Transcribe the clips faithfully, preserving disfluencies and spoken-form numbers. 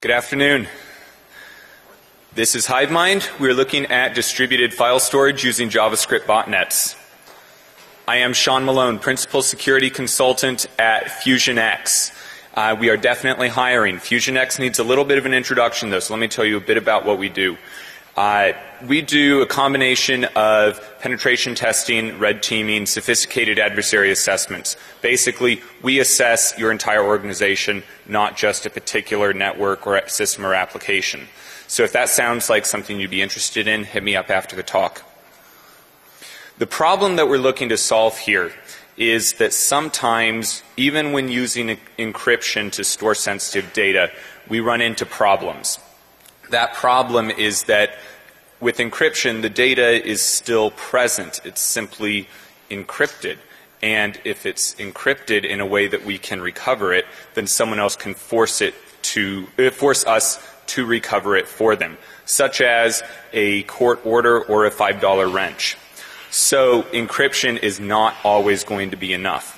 Good afternoon. This is HiveMind. We're looking at distributed file storage using JavaScript botnets. I am Sean Malone, Principal Security Consultant at FusionX. Uh, we are definitely hiring. FusionX needs a little bit of an introduction though, so let me tell you a bit about what we do. Uh, we do a combination of penetration testing, red teaming, sophisticated adversary assessments. Basically, we assess your entire organization, not just a particular network or system or application. So if that sounds like something you'd be interested in, hit me up after the talk. The problem that we're looking to solve here is that sometimes, even when using encryption to store sensitive data, we run into problems. That problem is that with encryption, the data is still present. It's simply encrypted. And if it's encrypted in a way that we can recover it, then someone else can force it to force us to recover it for them, such as a court order or a five dollar wrench. So encryption is not always going to be enough.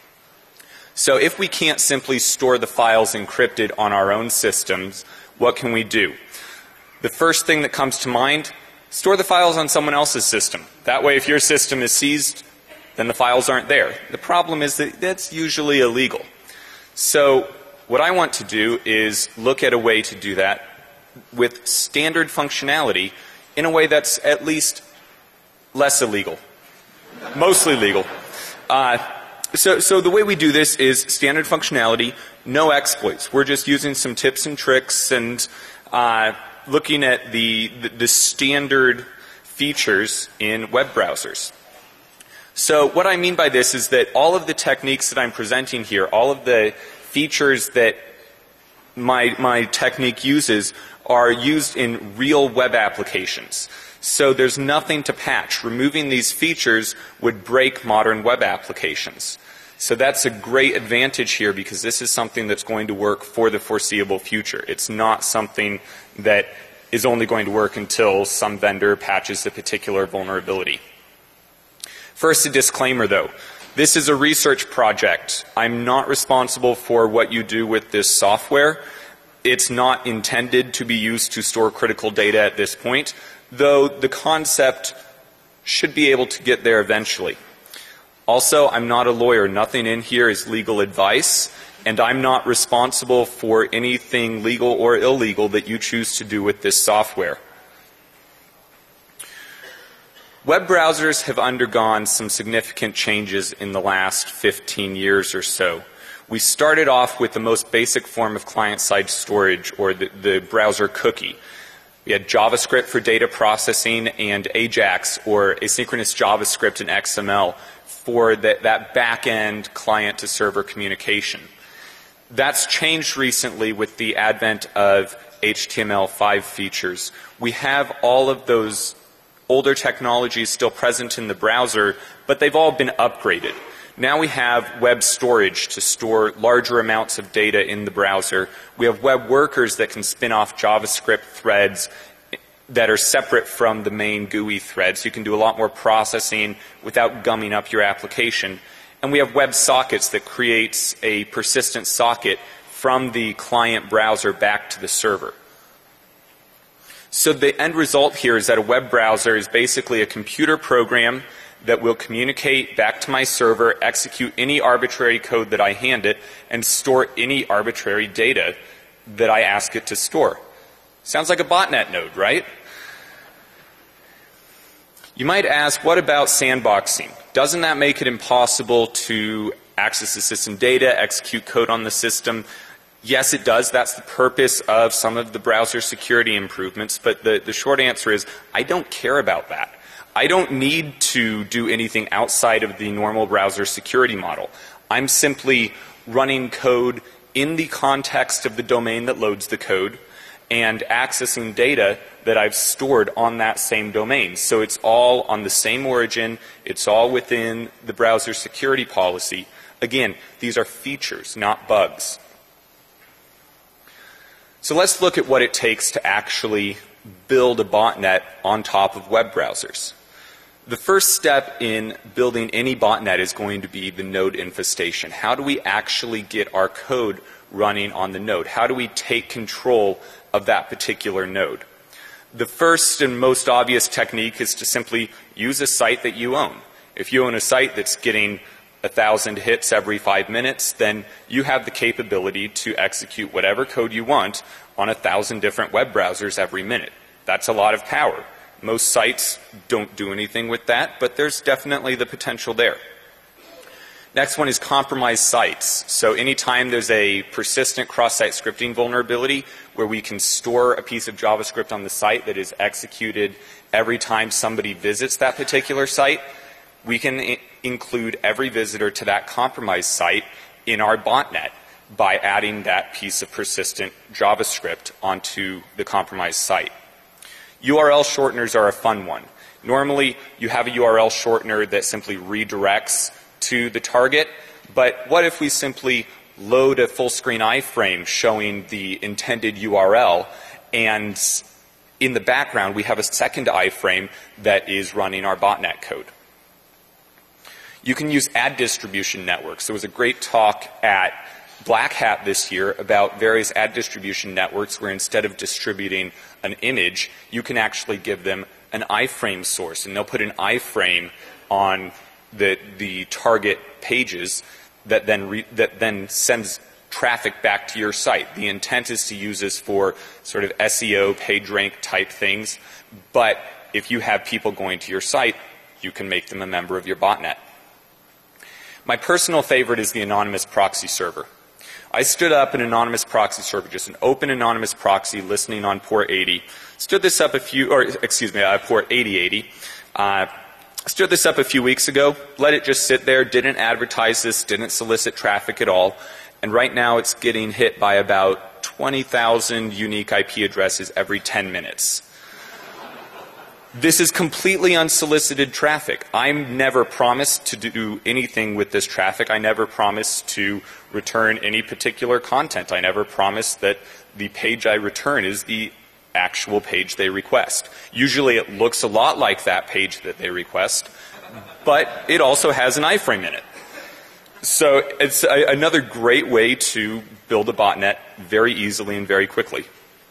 So if we can't simply store the files encrypted on our own systems, what can we do? The first thing that comes to mind, store the files on someone else's system. That way if your system is seized, then the files aren't there. The problem is that that's usually illegal. So what I want to do is look at a way to do that with standard functionality in a way that's at least less illegal. Mostly legal. Uh, so, so the way we do this is standard functionality, no exploits. We're just using some tips and tricks and uh, looking at the, the, the standard features in web browsers. So what I mean by this is that all of the techniques that I'm presenting here, all of the features that my, my technique uses are used in real web applications. So there's nothing to patch. Removing these features would break modern web applications. So that's a great advantage here because this is something that's going to work for the foreseeable future. It's not something that is only going to work until some vendor patches a particular vulnerability. First, a disclaimer though. This is a research project. I'm not responsible for what you do with this software. It's not intended to be used to store critical data at this point, though the concept should be able to get there eventually. Also, I'm not a lawyer. Nothing in here is legal advice, and I'm not responsible for anything legal or illegal that you choose to do with this software. Web browsers have undergone some significant changes in the last fifteen years or so. We started off with the most basic form of client-side storage, or the, the browser cookie. We had JavaScript for data processing and AJAX, or asynchronous JavaScript and X M L, for the, that back-end client-to-server communication. That's changed recently with the advent of H T M L five features. We have all of those older technologies still present in the browser, but they've all been upgraded. Now we have web storage to store larger amounts of data in the browser. We have web workers that can spin off JavaScript threads that are separate from the main G U I thread, so you can do a lot more processing without gumming up your application. And we have web sockets that creates a persistent socket from the client browser back to the server. So the end result here is that a web browser is basically a computer program that will communicate back to my server, execute any arbitrary code that I hand it, and store any arbitrary data that I ask it to store. Sounds like a botnet node, right? You might ask, what about sandboxing? Doesn't that make it impossible to access the system data, execute code on the system? Yes, it does. That's the purpose of some of the browser security improvements, but the, the short answer is I don't care about that. I don't need to do anything outside of the normal browser security model. I'm simply running code in the context of the domain that loads the code and accessing data that I've stored on that same domain. So it's all on the same origin. It's all within the browser security policy. Again, these are features, not bugs. So let's look at what it takes to actually build a botnet on top of web browsers. The first step in building any botnet is going to be the node infestation. How do we actually get our code running on the node? How do we take control of that particular node? The first and most obvious technique is to simply use a site that you own. If you own a site that's getting a thousand hits every five minutes, then you have the capability to execute whatever code you want on a thousand different web browsers every minute. That's a lot of power. Most sites don't do anything with that, but there's definitely the potential there. Next one is compromised sites. So anytime there's a persistent cross-site scripting vulnerability where we can store a piece of JavaScript on the site that is executed every time somebody visits that particular site, we can I- include every visitor to that compromised site in our botnet by adding that piece of persistent JavaScript onto the compromised site. U R L shorteners are a fun one. Normally, you have a U R L shortener that simply redirects to the target, but what if we simply load a full screen iframe showing the intended U R L, and in the background we have a second iframe that is running our botnet code? You can use ad distribution networks. There was a great talk at Black Hat this year about various ad distribution networks where instead of distributing an image, you can actually give them an iframe source, and they'll put an iframe on the the target pages that then re, that then sends traffic back to your site. The intent is to use this for sort of S E O, page rank type things, but if you have people going to your site, you can make them a member of your botnet. My personal favorite is the anonymous proxy server. I stood up an anonymous proxy server, just an open anonymous proxy listening on port eighty. Stood this up a few, or excuse me, uh, port eighty eighty. Uh, stood this up a few weeks ago, let it just sit there, didn't advertise this, didn't solicit traffic at all, and right now it's getting hit by about twenty thousand unique I P addresses every ten minutes. This is completely unsolicited traffic. I'm never promised to do anything with this traffic. I never promised to return any particular content. I never promised that the page I return is the actual page they request. Usually it looks a lot like that page that they request, but it also has an iframe in it. So it's a, another great way to build a botnet very easily and very quickly.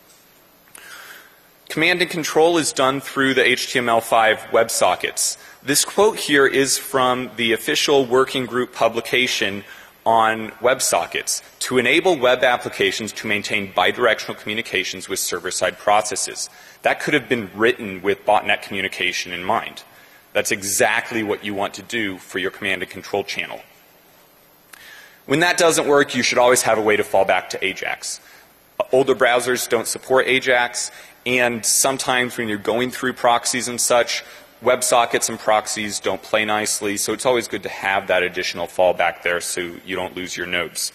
Command and control is done through the H T M L five WebSockets. This quote here is from the official working group publication on WebSockets: to enable web applications to maintain bidirectional communications with server-side processes. That could have been written with botnet communication in mind. That's exactly what you want to do for your command and control channel. When that doesn't work, you should always have a way to fall back to AJAX. Older browsers don't support AJAX, and sometimes when you're going through proxies and such, WebSockets and proxies don't play nicely, so it's always good to have that additional fallback there so you don't lose your nodes.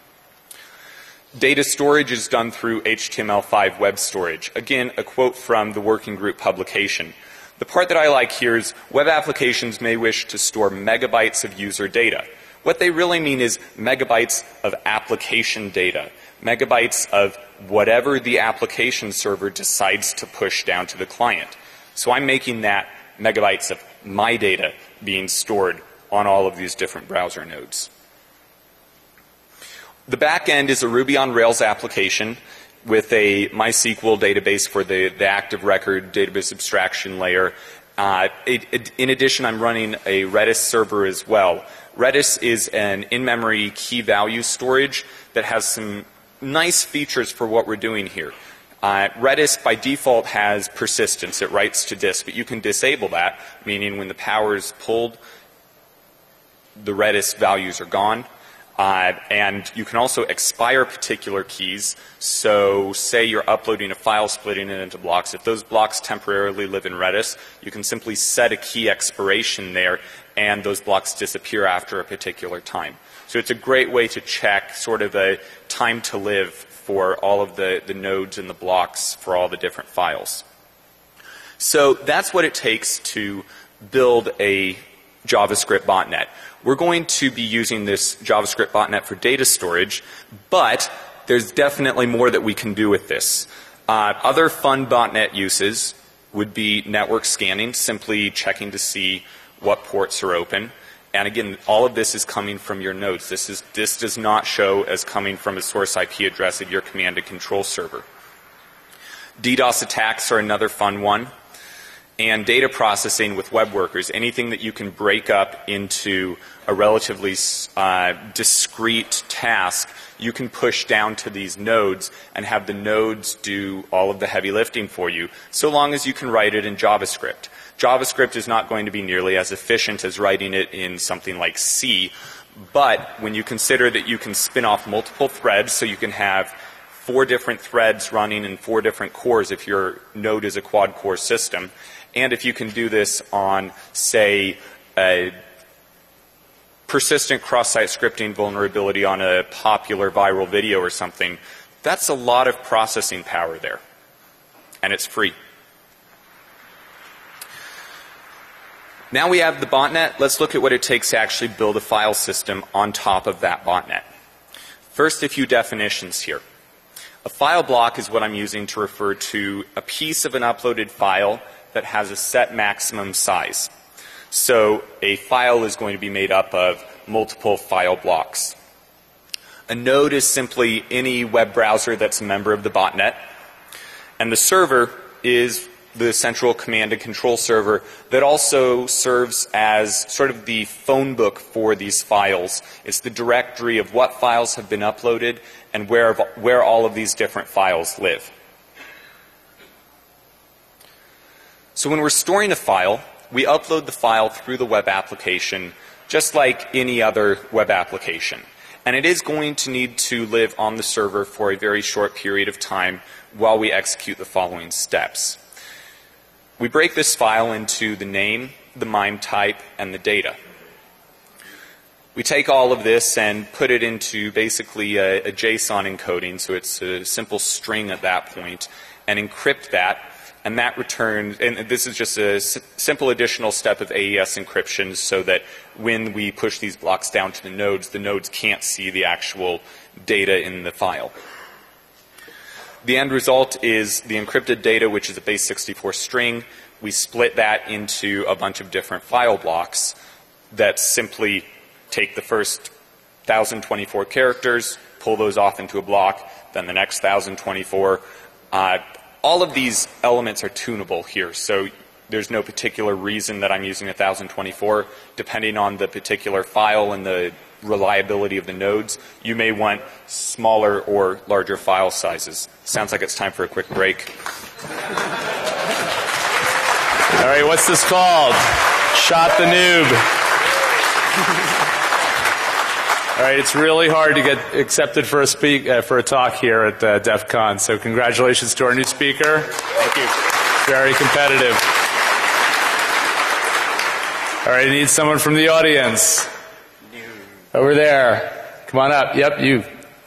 Data storage is done through H T M L five web storage. Again, a quote from the working group publication. The part that I like here is web applications may wish to store megabytes of user data. What they really mean is megabytes of application data, megabytes of whatever the application server decides to push down to the client. So I'm making that megabytes of my data being stored on all of these different browser nodes. The back end is a Ruby on Rails application with a MySQL database for the, the active record database abstraction layer. Uh, it, it, in addition, I'm running a Redis server as well. Redis is an in-memory key value storage that has some nice features for what we're doing here. Uh, Redis by default has persistence. It writes to disk, but you can disable that, meaning when the power is pulled, the Redis values are gone. Uh, and you can also expire particular keys. So say you're uploading a file, splitting it into blocks. If those blocks temporarily live in Redis, you can simply set a key expiration there, and those blocks disappear after a particular time. So it's a great way to check sort of a time to live for all of the, the nodes and the blocks for all the different files. So that's what it takes to build a JavaScript botnet. We're going to be using this JavaScript botnet for data storage, but there's definitely more that we can do with this. Uh, other fun botnet uses would be network scanning, simply checking to see what ports are open. And again, all of this is coming from your nodes. This is this does not show as coming from a source I P address of your command and control server. DDoS attacks are another fun one. And data processing with web workers, anything that you can break up into a relatively uh, discrete task, you can push down to these nodes and have the nodes do all of the heavy lifting for you, so long as you can write it in JavaScript. JavaScript is not going to be nearly as efficient as writing it in something like C, but when you consider that you can spin off multiple threads, so you can have four different threads running in four different cores if your node is a quad-core system, and if you can do this on, say, a persistent cross-site scripting vulnerability on a popular viral video or something, that's a lot of processing power there. And it's free. Now we have the botnet. Let's look at what it takes to actually build a file system on top of that botnet. First, a few definitions here. A file block is what I'm using to refer to a piece of an uploaded file that has a set maximum size. So a file is going to be made up of multiple file blocks. A node is simply any web browser that's a member of the botnet. And the server is the central command and control server that also serves as sort of the phone book for these files. It's the directory of what files have been uploaded and where, where all of these different files live. So when we're storing a file, we upload the file through the web application just like any other web application. And it is going to need to live on the server for a very short period of time while we execute the following steps. We break this file into the name, the MIME type, and the data. We take all of this and put it into basically a, a JSON encoding, so it's a simple string at that point, and encrypt that. And that returns, and this is just a s simple additional step of A E S encryption so that when we push these blocks down to the nodes, the nodes can't see the actual data in the file. The end result is the encrypted data, which is a base sixty-four string. We split that into a bunch of different file blocks that simply take the first one thousand twenty-four characters, pull those off into a block, then the next one thousand twenty-four. Uh, all of these elements are tunable here, so there's no particular reason that I'm using one thousand twenty-four. Depending on the particular file and the reliability of the nodes, you may want smaller or larger file sizes. Sounds like it's time for a quick break. All right, what's this called? Shot the noob. All right, it's really hard to get accepted for a speak uh, for a talk here at uh, DEF CON. So congratulations to our new speaker. Thank you. Very competitive. All right, I need someone from the audience. Over there. Come on up. Yep, you.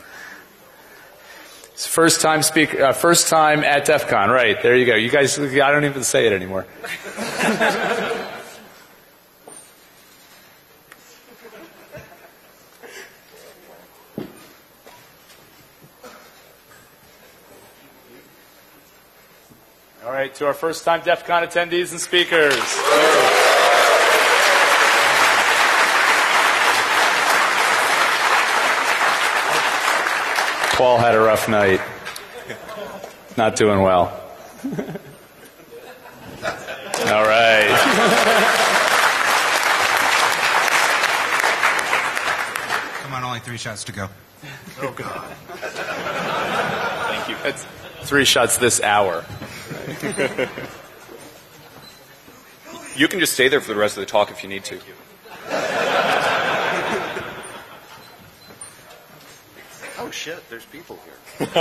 It's first time speak, uh, first time at DEF CON. Right, there you go. You guys, I don't even say it anymore. All right, to our first time DEF CON attendees and speakers. Paul had a rough night. Not doing well. All right. Come on, only three shots to go. Oh, God. Thank you. It's three shots this hour. You can just stay there for the rest of the talk if you need to. Oh shit, there's people here.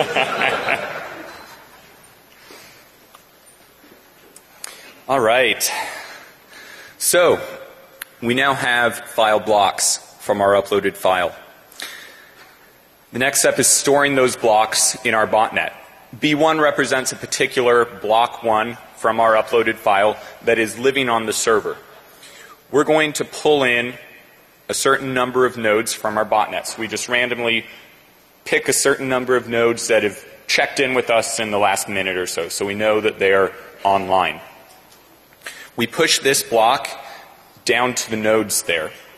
All right. So, we now have file blocks from our uploaded file. The next step is storing those blocks in our botnet. B one represents a particular block one from our uploaded file that is living on the server. We're going to pull in a certain number of nodes from our botnets. We just randomly pick a certain number of nodes that have checked in with us in the last minute or so, so we know that they're online. We push this block down to the nodes there.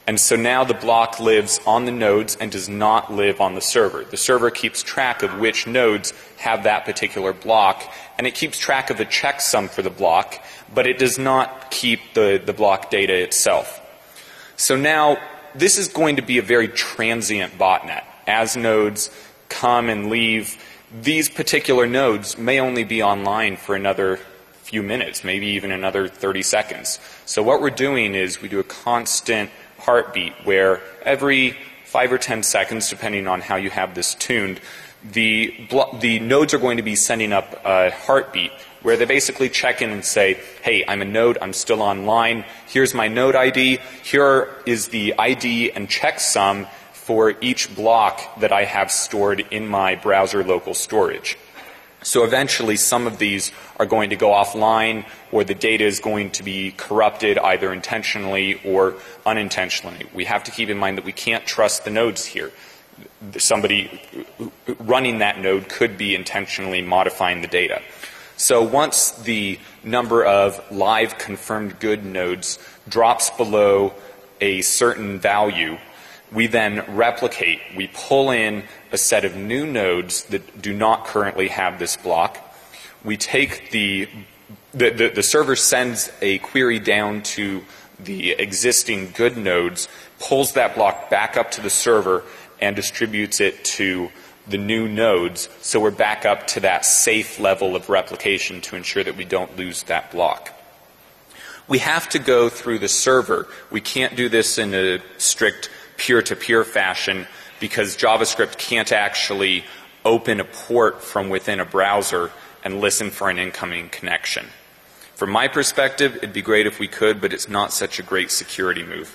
And so now the block lives on the nodes and does not live on the server. The server keeps track of which nodes have that particular block, and it keeps track of the checksum for the block, but it does not keep the, the block data itself. So now this is going to be a very transient botnet. As nodes come and leave, these particular nodes may only be online for another few minutes, maybe even another thirty seconds. So what we're doing is we do a constant heartbeat where every five or ten seconds, depending on how you have this tuned, the, the nodes are going to be sending up a heartbeat where they basically check in and say, hey, I'm a node, I'm still online, here's my node I D, here is the I D and checksum for each block that I have stored in my browser local storage. So eventually some of these are going to go offline, or the data is going to be corrupted either intentionally or unintentionally. We have to keep in mind that we can't trust the nodes here. Somebody running that node could be intentionally modifying the data. So once the number of live confirmed good nodes drops below a certain value, we then replicate. We pull in a set of new nodes that do not currently have this block. We take the, the, the, the server sends a query down to the existing good nodes, pulls that block back up to the server, and distributes it to the new nodes. So we're back up to that safe level of replication to ensure that we don't lose that block. We have to go through the server. We can't do this in a strict peer-to-peer fashion because JavaScript can't actually open a port from within a browser and listen for an incoming connection. From my perspective, it'd be great if we could, but it's not such a great security move.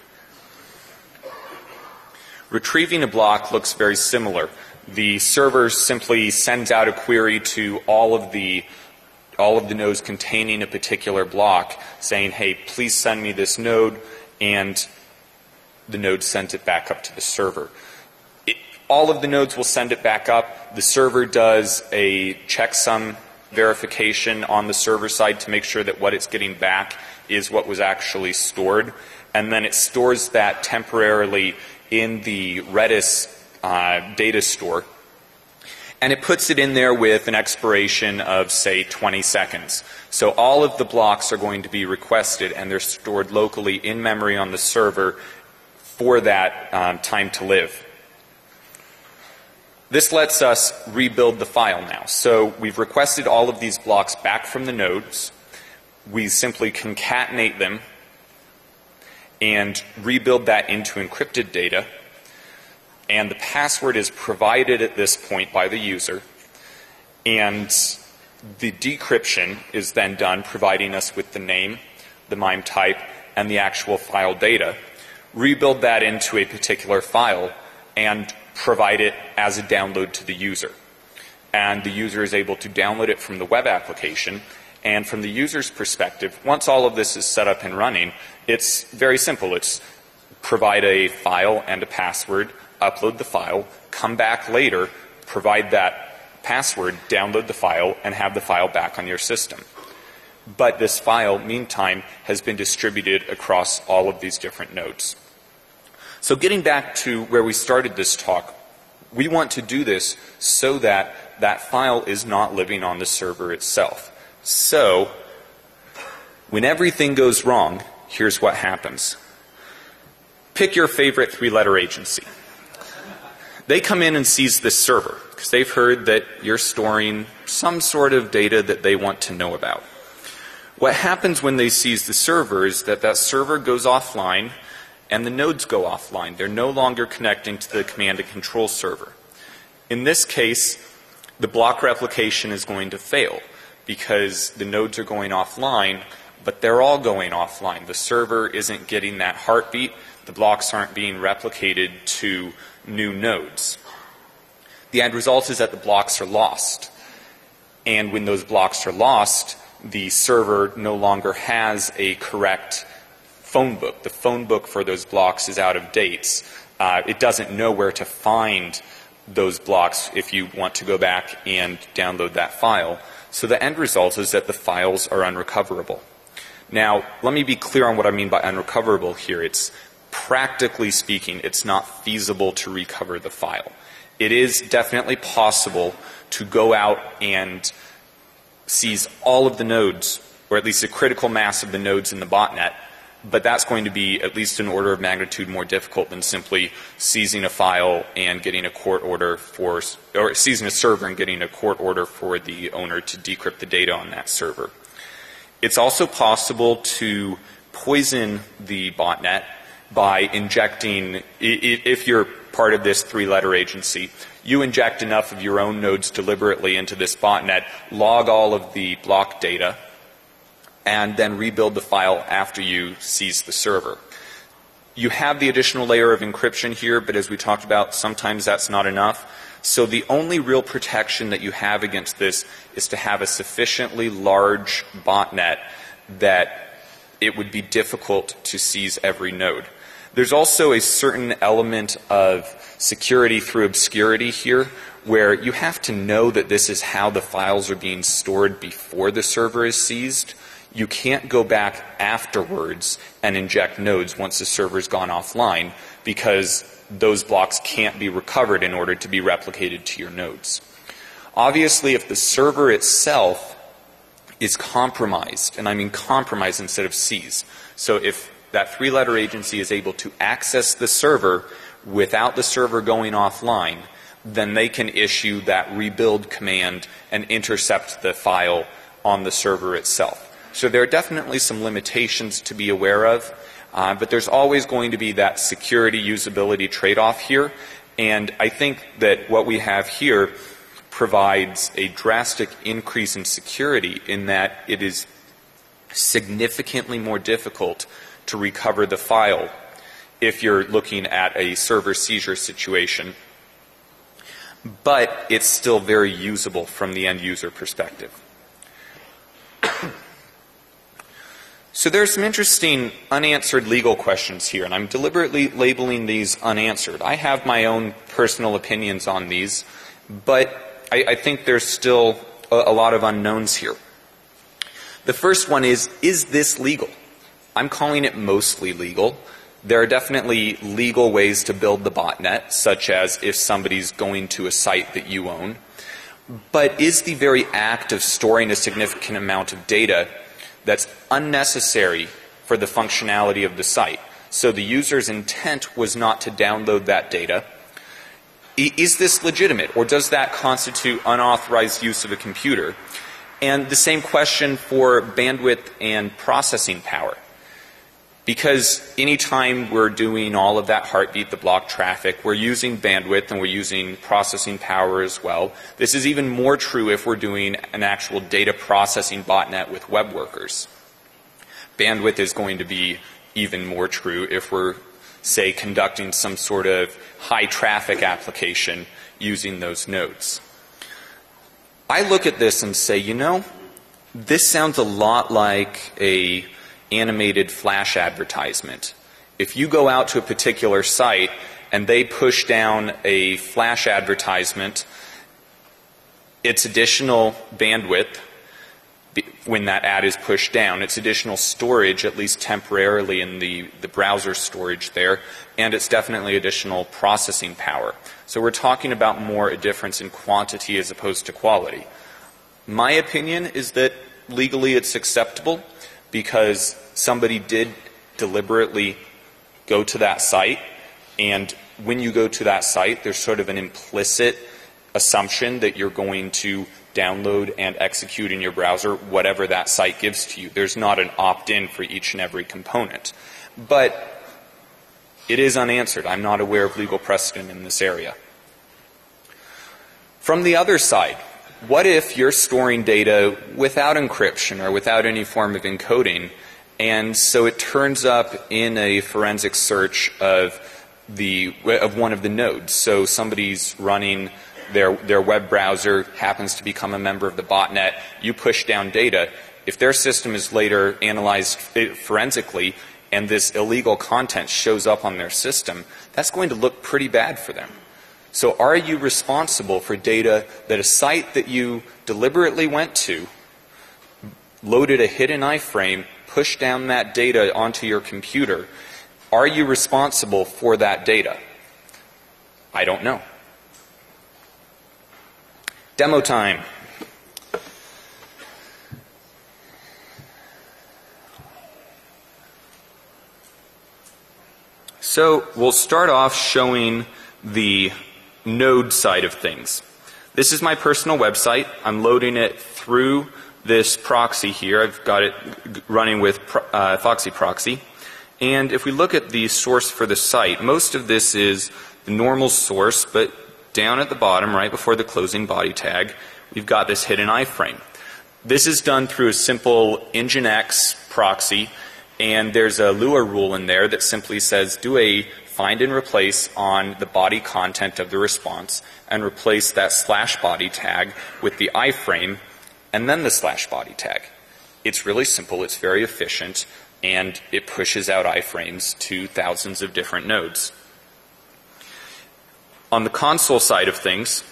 Retrieving a block looks very similar. The server simply sends out a query to all of the all of the nodes containing a particular block saying, hey, please send me this node, and the node sends it back up to the server. It, all of the nodes will send it back up. The server does a checksum verification on the server side to make sure that what it's getting back is what was actually stored. And then it stores that temporarily in the Redis uh, data store. And it puts it in there with an expiration of, say, twenty seconds. So all of the blocks are going to be requested, and they're stored locally in memory on the server for that um, time to live. This lets us rebuild the file now. So we've requested all of these blocks back from the nodes. We simply concatenate them and rebuild that into encrypted data. And the password is provided at this point by the user. And the decryption is then done, providing us with the name, the MIME type, and the actual file data. Rebuild that into a particular file and provide it as a download to the user. And the user is able to download it from the web application. And from the user's perspective, once all of this is set up and running, it's very simple. It's provide a file and a password, upload the file, come back later, provide that password, download the file, and have the file back on your system. But this file, meantime, has been distributed across all of these different nodes. So getting back to where we started this talk, we want to do this so that that file is not living on the server itself. So when everything goes wrong, here's what happens. Pick your favorite three-letter agency. They come in and seize this server because they've heard that you're storing some sort of data that they want to know about. What happens when they seize the server is that that server goes offline and the nodes go offline. They're no longer connecting to the command and control server. In this case, the block replication is going to fail because the nodes are going offline, but they're all going offline. The server isn't getting that heartbeat. The blocks aren't being replicated to new nodes. The end result is that the blocks are lost. And when those blocks are lost, the server no longer has a correct phone book. The phone book for those blocks is out of date. Uh, it doesn't know where to find those blocks if you want to go back and download that file. So the end result is that the files are unrecoverable. Now, let me be clear on what I mean by unrecoverable here. It's practically speaking, it's not feasible to recover the file. It is definitely possible to go out and seize all of the nodes, or at least a critical mass of the nodes in the botnet, but that's going to be at least an order of magnitude more difficult than simply seizing a file and getting a court order for, or seizing a server and getting a court order for the owner to decrypt the data on that server. It's also possible to poison the botnet by injecting, if you're part of this three-letter agency, you inject enough of your own nodes deliberately into this botnet, log all of the block data, and then rebuild the file after you seize the server. You have the additional layer of encryption here, but as we talked about, sometimes that's not enough. So the only real protection that you have against this is to have a sufficiently large botnet that it would be difficult to seize every node. There's also a certain element of security through obscurity here, where you have to know that this is how the files are being stored before the server is seized. You can't go back afterwards and inject nodes once the server's gone offline, because those blocks can't be recovered in order to be replicated to your nodes. Obviously, if the server itself is compromised, and I mean compromised instead of seized, so if that three-letter agency is able to access the server without the server going offline, then they can issue that rebuild command and intercept the file on the server itself. So there are definitely some limitations to be aware of, uh, but there's always going to be that security usability trade-off here, and I think that what we have here provides a drastic increase in security in that it is significantly more difficult to recover the file if you're looking at a server seizure situation, but it's still very usable from the end user perspective. So there are some interesting unanswered legal questions here, and I'm deliberately labeling these unanswered. I have my own personal opinions on these, but I, I think there's still a, a lot of unknowns here. The first one is, is this legal? I'm calling it mostly legal. There are definitely legal ways to build the botnet, such as if somebody's going to a site that you own. But is the very act of storing a significant amount of data that's unnecessary for the functionality of the site? So the user's intent was not to download that data. Is this legitimate, or does that constitute unauthorized use of a computer? And the same question for bandwidth and processing power. Because anytime we're doing all of that heartbeat, the block traffic, we're using bandwidth and we're using processing power as well. This is even more true if we're doing an actual data processing botnet with web workers. Bandwidth is going to be even more true if we're, say, conducting some sort of high traffic application using those nodes. I look at this and say, you know, this sounds a lot like a animated flash advertisement. If you go out to a particular site and they push down a flash advertisement, it's additional bandwidth when that ad is pushed down. It's additional storage, at least temporarily in the, the browser storage there, and it's definitely additional processing power. So we're talking about more a difference in quantity as opposed to quality. My opinion is that legally it's acceptable because somebody did deliberately go to that site, and when you go to that site, there's sort of an implicit assumption that you're going to download and execute in your browser whatever that site gives to you. There's not an opt-in for each and every component. But it is unanswered. I'm not aware of legal precedent in this area. From the other side, what if you're storing data without encryption or without any form of encoding, and so it turns up in a forensic search of the of one of the nodes? So somebody's running their their web browser, happens to become a member of the botnet, you push down data. If their system is later analyzed forensically and this illegal content shows up on their system, that's going to look pretty bad for them. So are you responsible for data that a site that you deliberately went to, loaded a hidden iframe, pushed down that data onto your computer? Are you responsible for that data? I don't know. Demo time. So we'll start off showing the node side of things. This is my personal website. I'm loading it through this proxy here. I've got it running with uh, Foxy Proxy. And if we look at the source for the site, most of this is the normal source, but down at the bottom, right before the closing body tag, we've got this hidden iframe. This is done through a simple Nginx proxy, and there's a Lua rule in there that simply says do a find and replace on the body content of the response and replace that slash body tag with the iframe and then the slash body tag. It's really simple, it's very efficient, and it pushes out iframes to thousands of different nodes. On the console side of things,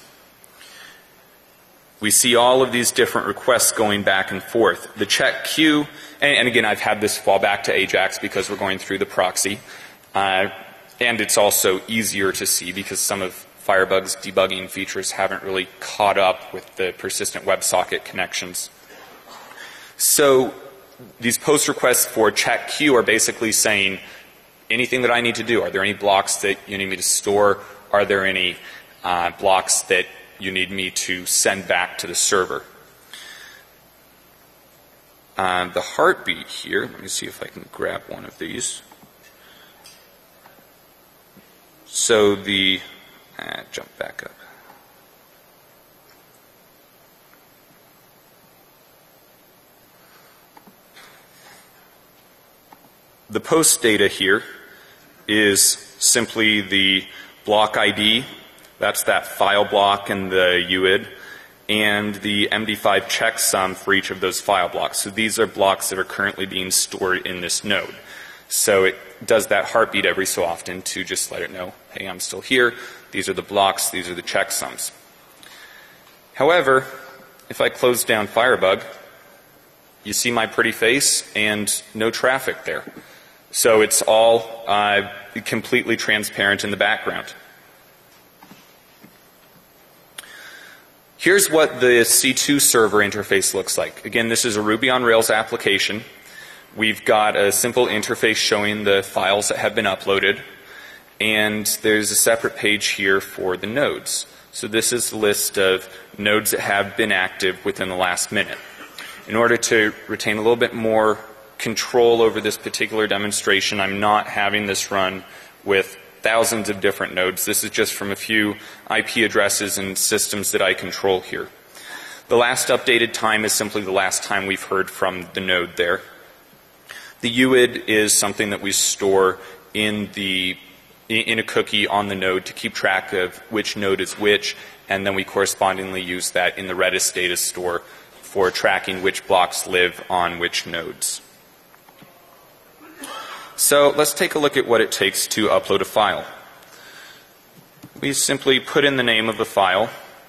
we see all of these different requests going back and forth. The check queue, and, and again, I've had this fall back to Ajax because we're going through the proxy. Uh, and it's also easier to see because some of Firebug's debugging features haven't really caught up with the persistent WebSocket connections. So these post requests for check queue are basically saying anything that I need to do. Are there any blocks that you need me to store? Are there any uh, blocks that you need me to send back to the server? Uh, the heartbeat here, let me see if I can grab one of these. So the, uh, jump back up. The post data here is simply the block I D, that's that file block and the U I D, and the M D five checksum for each of those file blocks. So these are blocks that are currently being stored in this node. So it does that heartbeat every so often to just let it know, hey, I'm still here, these are the blocks, these are the checksums. However, if I close down Firebug, you see my pretty face and no traffic there. So it's all uh, completely transparent in the background. Here's what the C two server interface looks like. Again, this is a Ruby on Rails application. We've got a simple interface showing the files that have been uploaded, and there's a separate page here for the nodes. So this is the list of nodes that have been active within the last minute. In order to retain a little bit more control over this particular demonstration, I'm not having this run with thousands of different nodes. This is just from a few I P addresses and systems that I control here. The last updated time is simply the last time we've heard from the node there. The U I D is something that we store in the in a cookie on the node to keep track of which node is which, and then we correspondingly use that in the Redis data store for tracking which blocks live on which nodes. So let's take a look at what it takes to upload a file. We simply put in the name of the file,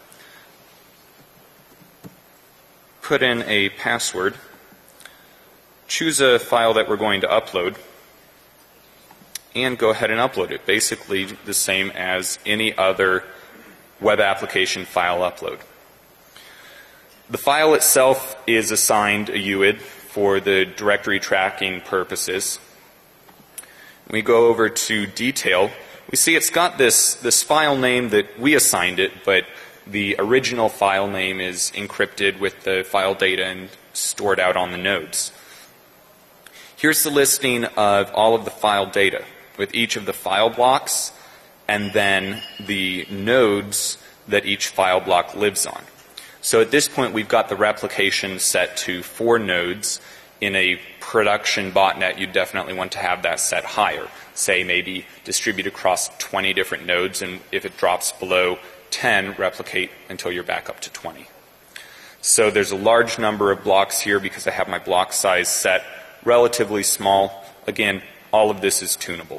put in a password, choose a file that we're going to upload, and go ahead and upload it. Basically the same as any other web application file upload. The file itself is assigned a U I D for the directory tracking purposes. We go over to detail. We see it's got this, this file name that we assigned it, but the original file name is encrypted with the file data and stored out on the nodes. Here's the listing of all of the file data with each of the file blocks and then the nodes that each file block lives on. So at this point we've got the replication set to four nodes. In a production botnet, you definitely want to have that set higher. Say maybe distribute across twenty different nodes, and if it drops below ten, replicate until you're back up to twenty. So there's a large number of blocks here because I have my block size set relatively small. Again, all of this is tunable.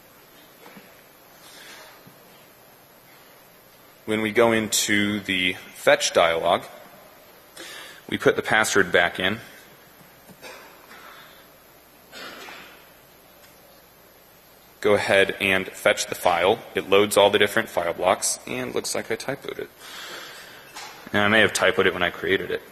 When we go into the fetch dialog, we put the password back in. go ahead and fetch the file. It loads all the different file blocks, and looks like I typoed it. Now, I may have typoed it when I created it.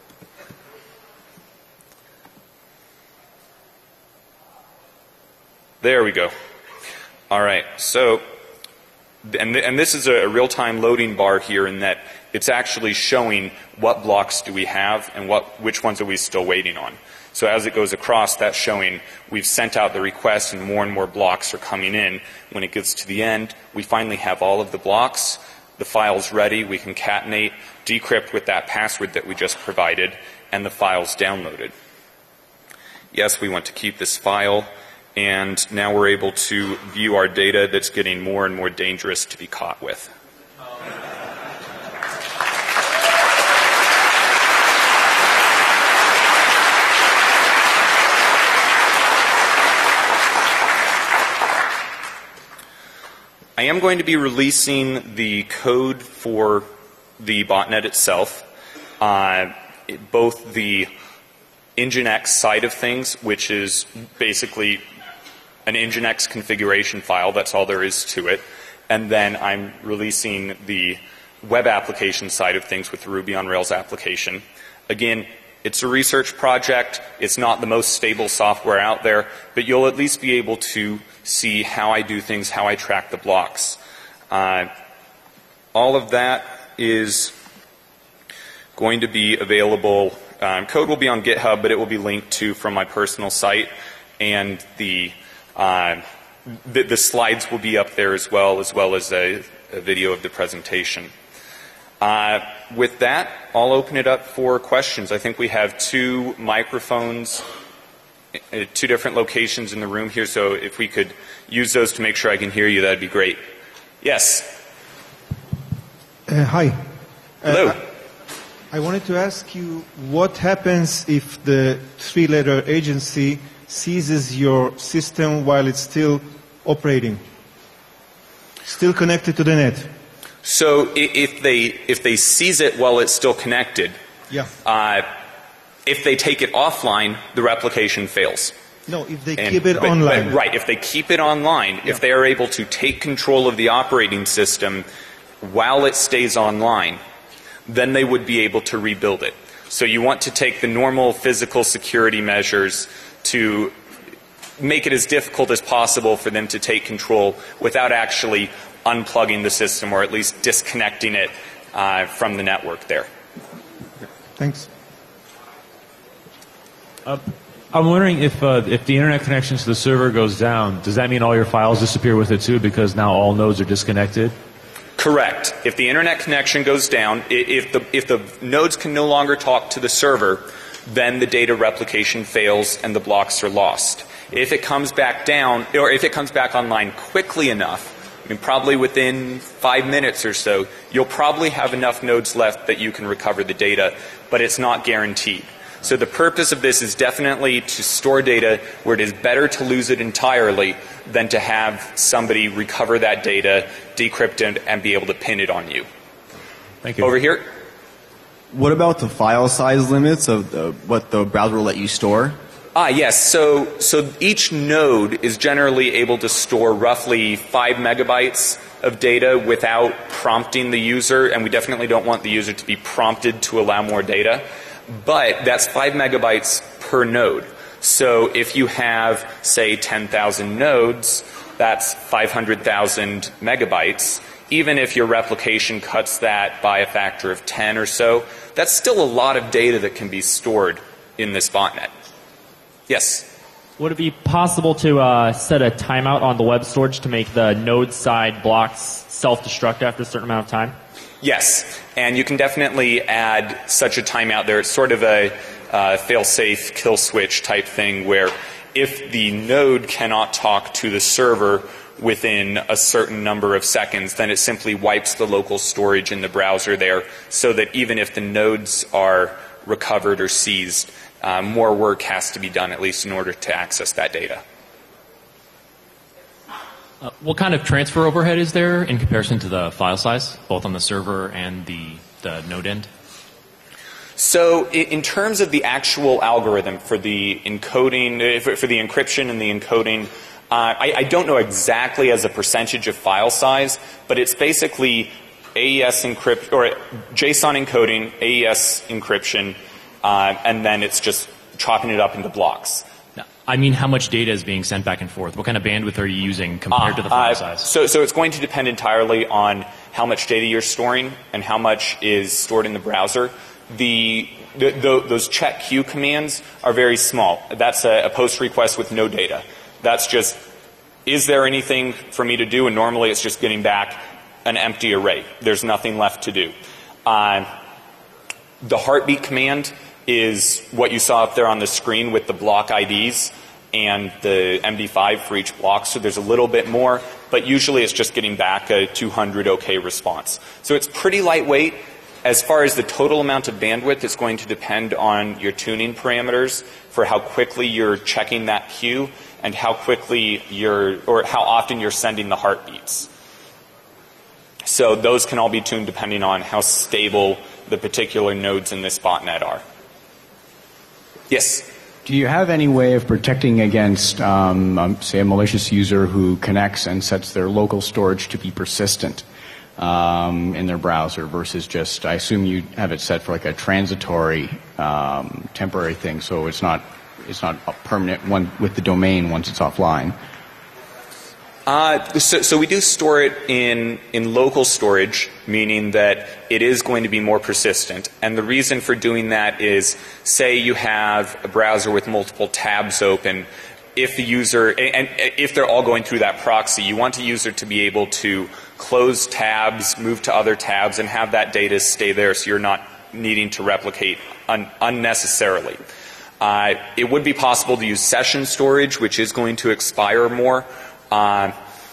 There we go. All right, so, and, th and this is a, a real-time loading bar here in that it's actually showing what blocks do we have and what, which ones are we still waiting on. So as it goes across, that's showing we've sent out the request and more and more blocks are coming in. When it gets to the end, we finally have all of the blocks. The file's ready. We concatenate, decrypt with that password that we just provided, and the file's downloaded. Yes, we want to keep this file, and now we're able to view our data that's getting more and more dangerous to be caught with. I am going to be releasing the code for the botnet itself, uh, it, both the Nginx side of things, which is basically an Nginx configuration file, that's all there is to it, and then I'm releasing the web application side of things with the Ruby on Rails application. Again, it's a research project. It's not the most stable software out there, but you'll at least be able to see how I do things, how I track the blocks. Uh, all of that is going to be available. Um, code will be on GitHub, but it will be linked to from my personal site, and the uh, the, the slides will be up there as well, as well as a, a video of the presentation. Uh, with that, I'll open it up for questions. I think we have two microphones at two different locations in the room here, so if we could use those to make sure I can hear you, that'd be great. Yes? Uh, hi. Hello. Uh, I wanted to ask you what happens if the three-letter agency seizes your system while it's still operating, still connected to the net? So if they if they seize it while it's still connected, yeah. Uh, if they take it offline, the replication fails. No, if they and, keep it but, online. But, right, if they keep it online, yeah. If they are able to take control of the operating system while it stays online, then they would be able to rebuild it. So you want to take the normal physical security measures to make it as difficult as possible for them to take control without actually unplugging the system, or at least disconnecting it uh, from the network there. Thanks. Uh, I'm wondering if uh, if the internet connection to the server goes down, does that mean all your files disappear with it too, because now all nodes are disconnected? Correct. If the internet connection goes down, if the if the nodes can no longer talk to the server, then the data replication fails and the blocks are lost. If it comes back down, or if it comes back online quickly enough, I mean, probably within five minutes or so, you'll probably have enough nodes left that you can recover the data, but it's not guaranteed. So the purpose of this is definitely to store data where it is better to lose it entirely than to have somebody recover that data, decrypt it, and be able to pin it on you. Thank you. Over here. What about the file size limits of the, what the browser will let you store? Ah, yes. So, so each node is generally able to store roughly five megabytes of data without prompting the user, and we definitely don't want the user to be prompted to allow more data. But that's five megabytes per node. So if you have, say, ten thousand nodes, that's five hundred thousand megabytes. Even if your replication cuts that by a factor of ten or so, that's still a lot of data that can be stored in this botnet. Yes? Would it be possible to uh, set a timeout on the web storage to make the node side blocks self-destruct after a certain amount of time? Yes, and you can definitely add such a timeout there. It's sort of a uh, fail-safe kill switch type thing where if the node cannot talk to the server within a certain number of seconds, then it simply wipes the local storage in the browser there, so that even if the nodes are recovered or seized, uh, more work has to be done, at least in order to access that data. Uh, what kind of transfer overhead is there in comparison to the file size, both on the server and the, the node end? So in terms of the actual algorithm for the encoding, for the encryption and the encoding, Uh, I, I don't know exactly as a percentage of file size, but it's basically A E S encrypt or JSON encoding, A E S encryption, uh, and then it's just chopping it up into blocks. I mean, how much data is being sent back and forth? What kind of bandwidth are you using compared uh, to the file uh, size? So, so it's going to depend entirely on how much data you're storing and how much is stored in the browser. The, the, the those check queue commands are very small. That's a, a post request with no data. That's just, is there anything for me to do? And normally it's just getting back an empty array. There's nothing left to do. Uh, the heartbeat command is what you saw up there on the screen with the block I Ds and the M D five for each block. So there's a little bit more, but usually it's just getting back a two hundred OK response. So it's pretty lightweight. As far as the total amount of bandwidth, it's going to depend on your tuning parameters for how quickly you're checking that queue and how quickly you're, or how often you're sending the heartbeats. So those can all be tuned depending on how stable the particular nodes in this botnet are. Yes? Do you have any way of protecting against, um, um, say, a malicious user who connects and sets their local storage to be persistent um, in their browser versus just, I assume you have it set for like a transitory, um, temporary thing, so it's not it's not a permanent one with the domain once it's offline? Uh, so, so we do store it in, in local storage, meaning that it is going to be more persistent. And the reason for doing that is, say you have a browser with multiple tabs open. If the user, and, and if they're all going through that proxy, you want the user to be able to close tabs, move to other tabs, and have that data stay there so you're not needing to replicate un, unnecessarily. Uh, it would be possible to use session storage, which is going to expire more. Uh,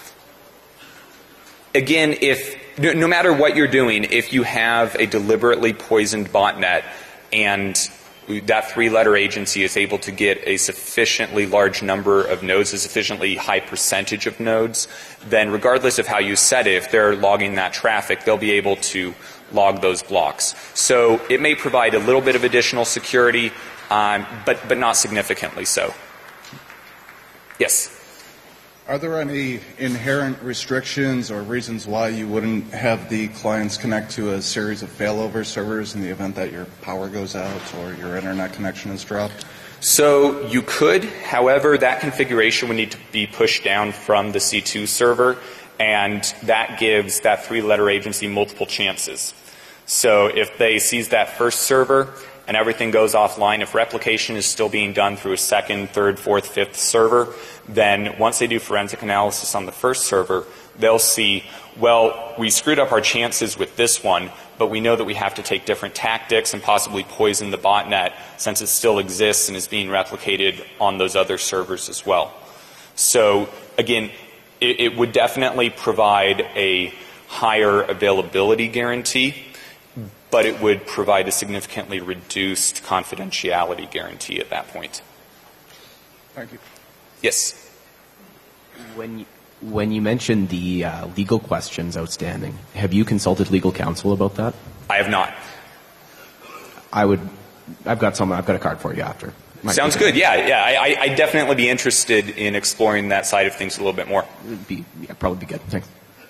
again, if no, no matter what you're doing, if you have a deliberately poisoned botnet and that three-letter agency is able to get a sufficiently large number of nodes, a sufficiently high percentage of nodes, then regardless of how you set it, if they're logging that traffic, they'll be able to log those blocks. So it may provide a little bit of additional security, um, but, but not significantly so. Yes? Are there any inherent restrictions or reasons why you wouldn't have the clients connect to a series of failover servers in the event that your power goes out or your internet connection is dropped? So you could. However, that configuration would need to be pushed down from the C two server, and that gives that three-letter agency multiple chances. So if they seize that first server and everything goes offline, if replication is still being done through a second, third, fourth, fifth server, then once they do forensic analysis on the first server, they'll see, well, we screwed up our chances with this one, but we know that we have to take different tactics and possibly poison the botnet since it still exists and is being replicated on those other servers as well. So again, it, it would definitely provide a higher availability guarantee, but it would provide a significantly reduced confidentiality guarantee at that point. Thank you. Yes? When you, when you mentioned the uh, legal questions outstanding, have you consulted legal counsel about that? I have not. I would. I've got some. I've got a card for you after. Might Sounds good. Yeah, yeah. I, I'd definitely be interested in exploring that side of things a little bit more. It'd be, yeah, probably be good. Thanks.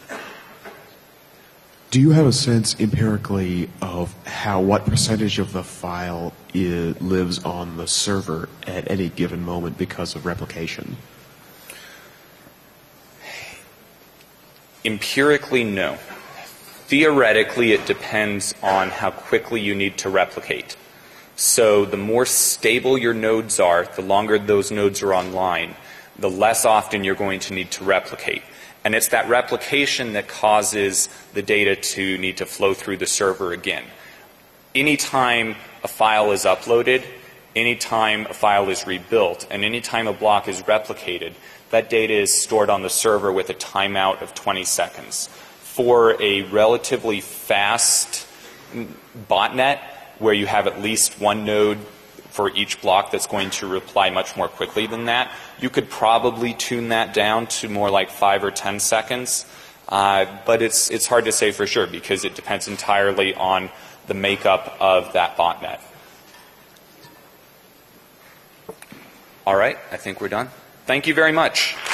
Do you have a sense empirically of how, what percentage of the file is, lives on the server at any given moment because of replication? Empirically, no. Theoretically, it depends on how quickly you need to replicate. So the more stable your nodes are, the longer those nodes are online, the less often you're going to need to replicate. And it's that replication that causes the data to need to flow through the server again. Anytime a file is uploaded, anytime a file is rebuilt, and anytime a block is replicated, that data is stored on the server with a timeout of twenty seconds. For a relatively fast botnet, where you have at least one node for each block that's going to reply much more quickly than that, you could probably tune that down to more like five or ten seconds. Uh, but it's, it's hard to say for sure because it depends entirely on the makeup of that botnet. All right, I think we're done. Thank you very much.